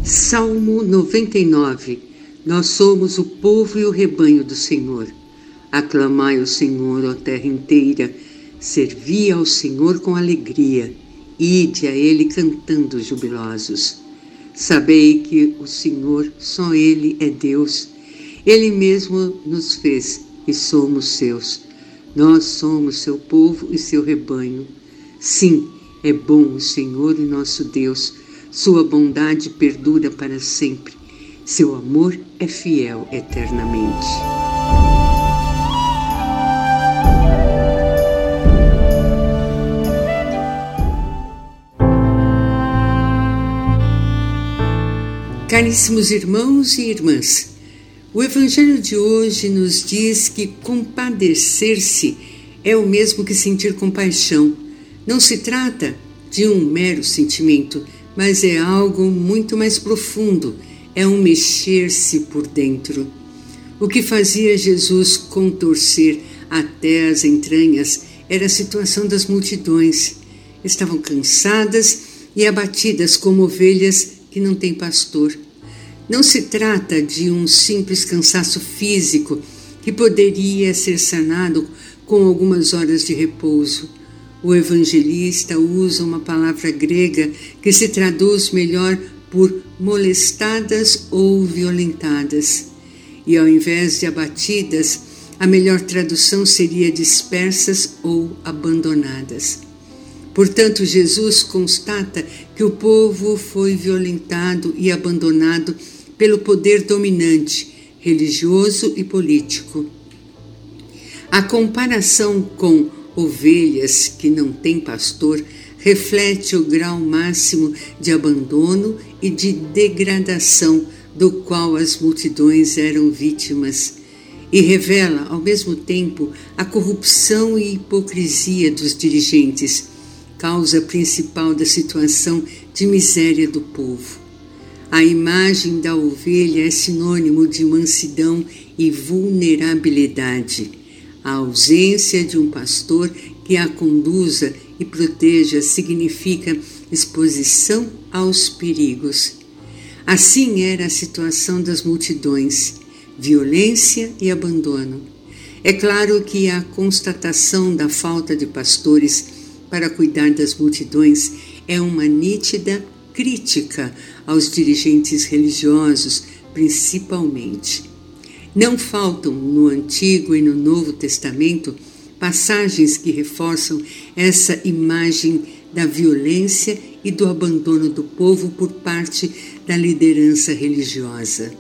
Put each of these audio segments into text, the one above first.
Salmo 99. Nós somos o povo e o rebanho do Senhor. Aclamai o Senhor, ó terra inteira. Servi ao Senhor com alegria. Ide a Ele cantando jubilosos. Sabei que o Senhor, só Ele é Deus. Ele mesmo nos fez e somos seus. Nós somos seu povo e seu rebanho. Sim, é bom o Senhor e nosso Deus. Sua bondade perdura para sempre. Seu amor é fiel eternamente. Caríssimos irmãos e irmãs, o Evangelho de hoje nos diz que compadecer-se é o mesmo que sentir compaixão. Não se trata de um mero sentimento, mas é algo muito mais profundo, é um mexer-se por dentro. O que fazia Jesus contorcer até as entranhas era a situação das multidões. Estavam cansadas e abatidas como ovelhas que não têm pastor. Não se trata de um simples cansaço físico que poderia ser sanado com algumas horas de repouso. O evangelista usa uma palavra grega que se traduz melhor por molestadas ou violentadas. E ao invés de abatidas, a melhor tradução seria dispersas ou abandonadas. Portanto, Jesus constata que o povo foi violentado e abandonado pelo poder dominante, religioso e político. A comparação com ovelhas que não têm pastor reflete o grau máximo de abandono e de degradação do qual as multidões eram vítimas, e revela, ao mesmo tempo, a corrupção e hipocrisia dos dirigentes, causa principal da situação de miséria do povo. A imagem da ovelha é sinônimo de mansidão e vulnerabilidade. A ausência de um pastor que a conduza e proteja significa exposição aos perigos. Assim era a situação das multidões, violência e abandono. É claro que a constatação da falta de pastores para cuidar das multidões é uma nítida crítica aos dirigentes religiosos, principalmente. Não faltam no Antigo e no Novo Testamento passagens que reforçam essa imagem da violência e do abandono do povo por parte da liderança religiosa.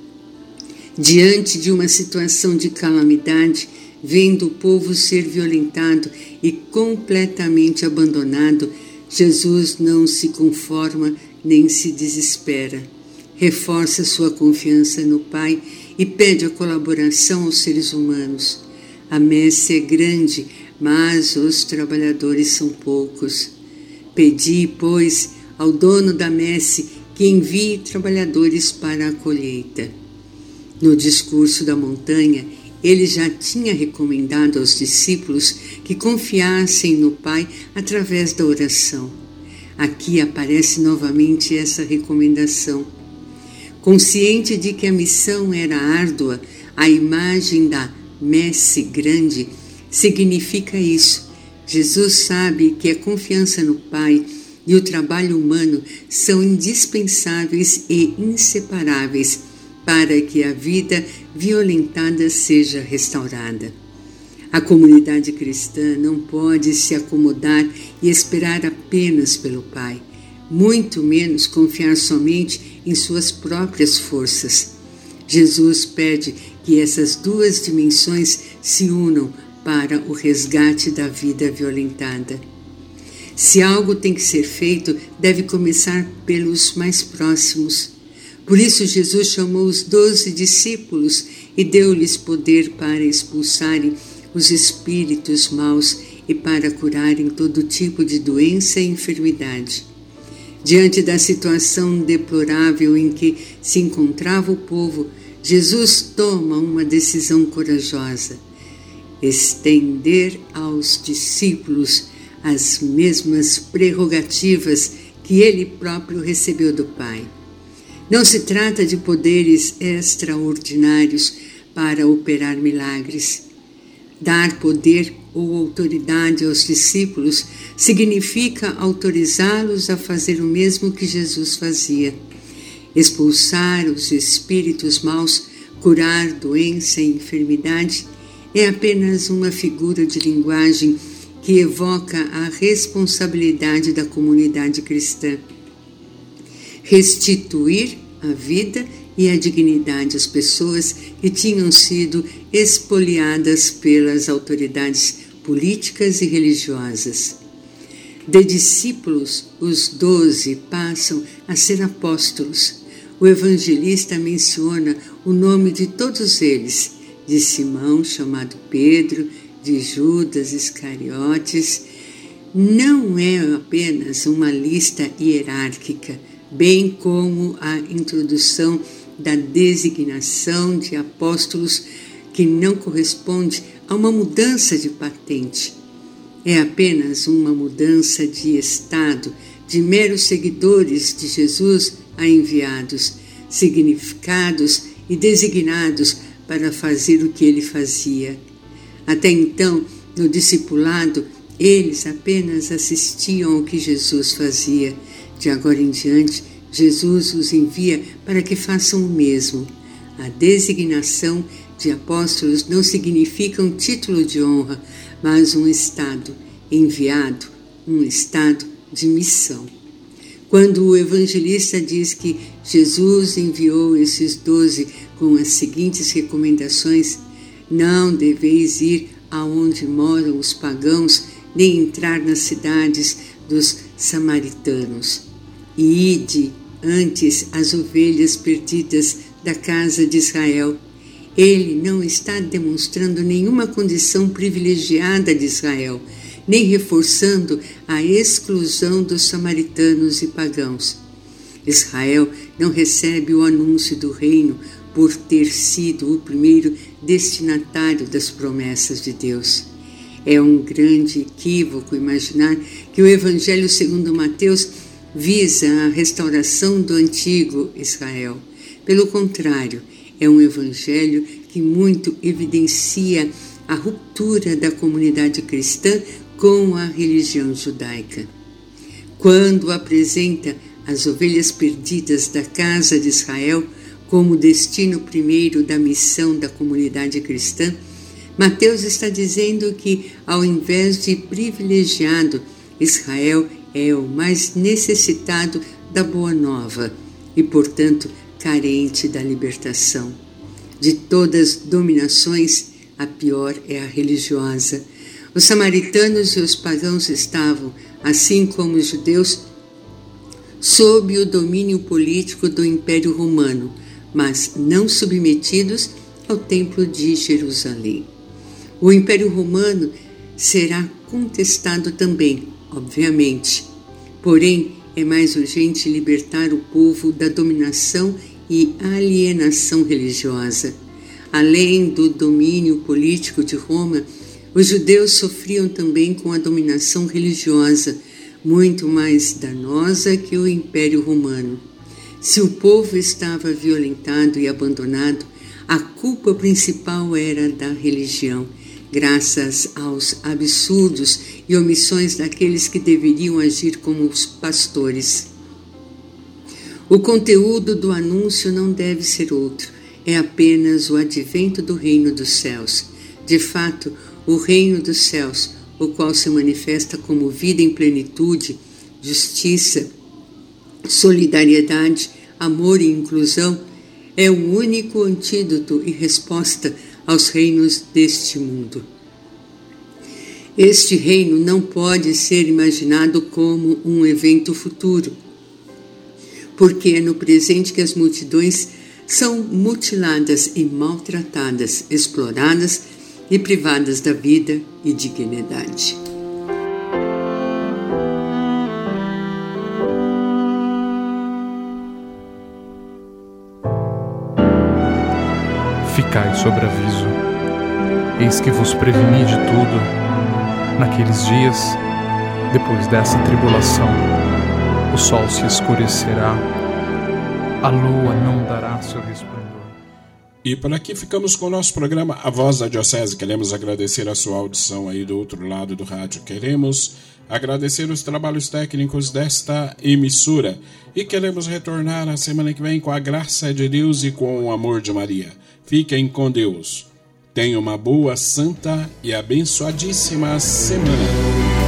Diante de uma situação de calamidade, vendo o povo ser violentado e completamente abandonado, Jesus não se conforma nem se desespera. Reforça sua confiança no Pai e pede a colaboração aos seres humanos. A messe é grande, mas os trabalhadores são poucos. Pedi, pois, ao dono da messe que envie trabalhadores para a colheita. No discurso da montanha, ele já tinha recomendado aos discípulos que confiassem no Pai através da oração. Aqui aparece novamente essa recomendação. Consciente de que a missão era árdua, a imagem da messe grande significa isso. Jesus sabe que a confiança no Pai e o trabalho humano são indispensáveis e inseparáveis para que a vida violentada seja restaurada. A comunidade cristã não pode se acomodar e esperar apenas pelo Pai, muito menos confiar somente em suas próprias forças. Jesus pede que essas duas dimensões se unam para o resgate da vida violentada. Se algo tem que ser feito, deve começar pelos mais próximos. Por isso, Jesus chamou os 12 discípulos e deu-lhes poder para expulsarem os espíritos maus e para curarem todo tipo de doença e enfermidade. Diante da situação deplorável em que se encontrava o povo, Jesus toma uma decisão corajosa: estender aos discípulos as mesmas prerrogativas que ele próprio recebeu do Pai. Não se trata de poderes extraordinários para operar milagres. Dar poder ou autoridade aos discípulos significa autorizá-los a fazer o mesmo que Jesus fazia: expulsar os espíritos maus, curar doença e enfermidade. É apenas uma figura de linguagem que evoca a responsabilidade da comunidade cristã. Restituir a vida e a dignidade às pessoas que tinham sido expoliadas pelas autoridades políticas e religiosas. De discípulos, os 12 passam a ser apóstolos. O evangelista menciona o nome de todos eles: de Simão, chamado Pedro, de Judas Iscariotes. Não é apenas uma lista hierárquica, bem como a introdução da designação de apóstolos, que não corresponde a uma mudança de patente. É apenas uma mudança de estado, de meros seguidores de Jesus a enviados, significados e designados para fazer o que ele fazia. Até então, no discipulado, eles apenas assistiam ao que Jesus fazia. De agora em diante, Jesus os envia para que façam o mesmo. A designação de apóstolos não significa um título de honra, mas um estado enviado, um estado de missão. Quando o evangelista diz que Jesus enviou esses 12 com as seguintes recomendações: não deveis ir aonde moram os pagãos, nem entrar nas cidades dos samaritanos. E ide antes as ovelhas perdidas da casa de Israel. Ele não está demonstrando nenhuma condição privilegiada de Israel, nem reforçando a exclusão dos samaritanos e pagãos. Israel não recebe o anúncio do reino por ter sido o primeiro destinatário das promessas de Deus. É um grande equívoco imaginar que o Evangelho segundo Mateus visa a restauração do antigo Israel. Pelo contrário, é um evangelho que muito evidencia a ruptura da comunidade cristã com a religião judaica. Quando apresenta as ovelhas perdidas da casa de Israel como destino primeiro da missão da comunidade cristã, Mateus está dizendo que, ao invés de privilegiado, Israel é o mais necessitado da boa nova e, portanto, carente da libertação. De todas as dominações, a pior é a religiosa. Os samaritanos e os pagãos estavam, assim como os judeus, sob o domínio político do Império Romano, mas não submetidos ao Templo de Jerusalém. O Império Romano será contestado também, obviamente. Porém, é mais urgente libertar o povo da dominação e alienação religiosa. Além do domínio político de Roma, os judeus sofriam também com a dominação religiosa, muito mais danosa que o Império Romano. Se o povo estava violentado e abandonado, a culpa principal era da religião, graças aos absurdos e omissões daqueles que deveriam agir como os pastores. O conteúdo do anúncio não deve ser outro, é apenas o advento do reino dos céus. De fato, o reino dos céus, o qual se manifesta como vida em plenitude, justiça, solidariedade, amor e inclusão, é o único antídoto e resposta aos reinos deste mundo. Este reino não pode ser imaginado como um evento futuro, porque é no presente que as multidões são mutiladas e maltratadas, exploradas e privadas da vida e dignidade. Ficai sobre aviso, eis que vos preveni de tudo. Naqueles dias, depois dessa tribulação, o sol se escurecerá, a lua não dará seu resplendor. E por aqui ficamos com o nosso programa A Voz da Diocese. Queremos agradecer a sua audição aí do outro lado do rádio. Queremos agradecer os trabalhos técnicos desta emissora. E queremos retornar na semana que vem com a graça de Deus e com o amor de Maria. Fiquem com Deus. Tenham uma boa, santa e abençoadíssima semana.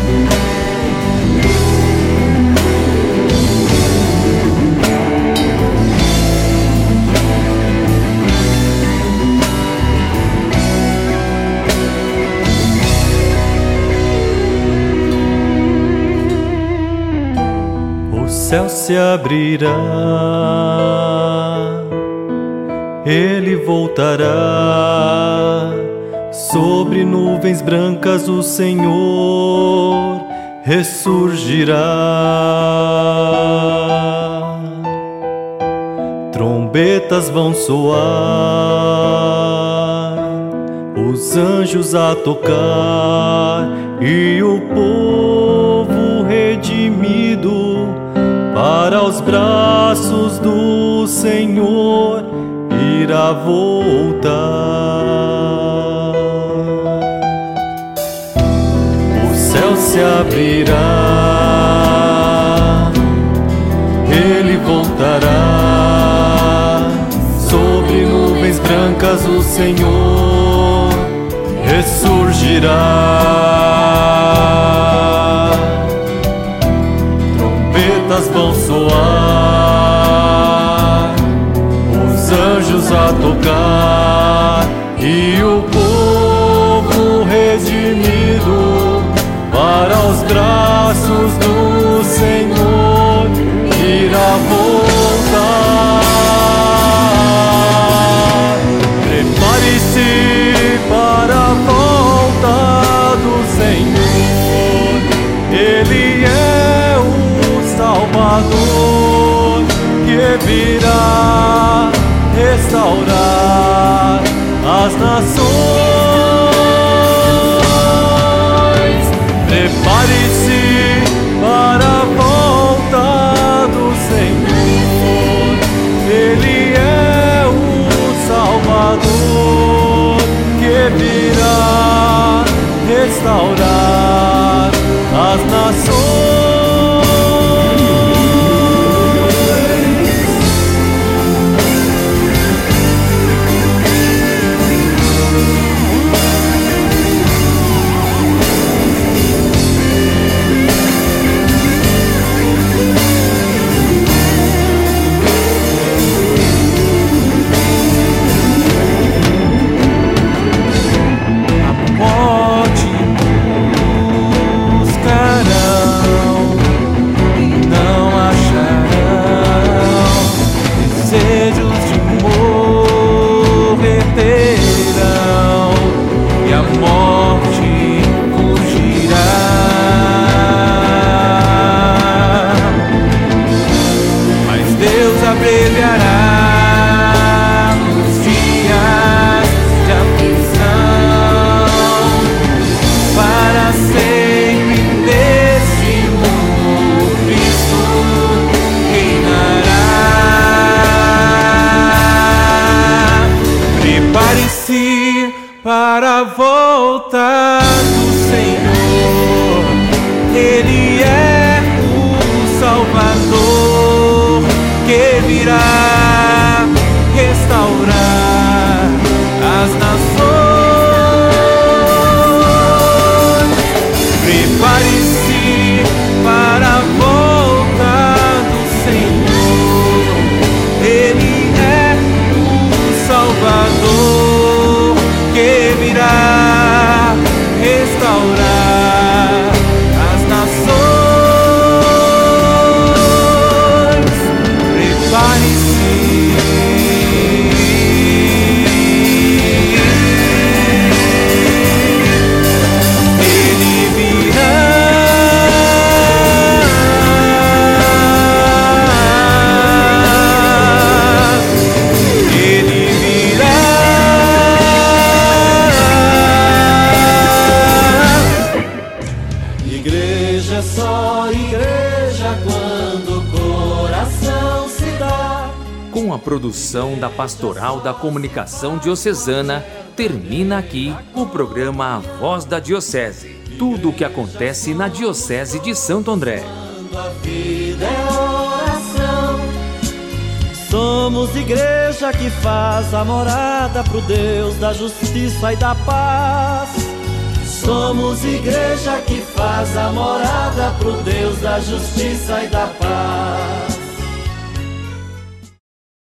O céu se abrirá, Ele voltará, sobre nuvens brancas o Senhor ressurgirá. Trombetas vão soar, os anjos a tocar, e o povo redimido para os braços do Senhor irá voltar. O céu se abrirá, Ele voltará, sobre nuvens brancas o Senhor ressurgirá. Trombetas vão soar, os anjos a tocar, e o povo redimido para os braços do Senhor irá voltar. Prepare-se para a volta do Senhor, Ele é o Salvador que virá restaurar as nações. Prepare-se para a volta do Senhor, Ele é o Salvador que virá restaurar as nações. Para a volta do Senhor, Ele é o Salvador que virá restaurar as nações. Prepare-se para a volta do Senhor, Ele é o Salvador que virá restaurar as nações. Prepare-se. Ele virá. Ele virá. Igreja é só igreja quando o coração se dá Com a produção da Pastoral da Comunicação Diocesana, termina aqui o programa A Voz da Diocese. Tudo o que acontece na Diocese de Santo André. A vida é oração. Somos igreja que faz a morada pro Deus da justiça e da paz. Somos igreja que faz a morada pro Deus da justiça e da paz.